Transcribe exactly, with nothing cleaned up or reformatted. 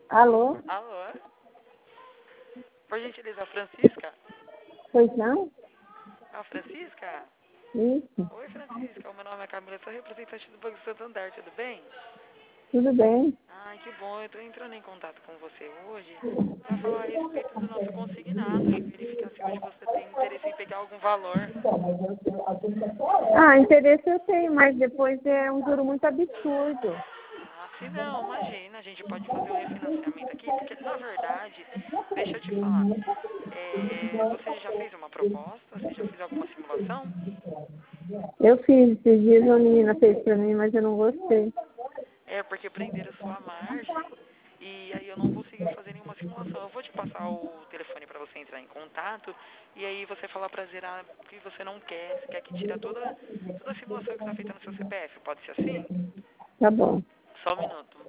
Alô? Alô? Por gentileza, Francisca? Pois não? Ah, Francisca? Isso. Oi, Francisca. O meu nome é Camila, sou representante do Banco Santander, tudo bem? Tudo bem? Ai, que bom. Eu estou entrando em contato com você hoje para falar a respeito do nosso consignado e verificar se hoje você tem interesse em pegar algum valor. Ah, interesse eu tenho, mas depois é um juro muito absurdo. Ah, se não, imagina, a gente pode fazer o refinanciamento aqui, porque, na verdade, deixa eu te falar, é, você já fez uma proposta? Você já fez alguma simulação? Eu fiz esses dias, uma menina fez pra mim, mas eu não gostei. É, porque prenderam sua margem e aí eu não consegui fazer nenhuma simulação. Eu vou te passar o telefone para você entrar em contato e aí você falar para zerar que você não quer, você quer que tire toda, toda a simulação que está feita no seu C P F. Pode ser assim? Tá bom. Só um minuto.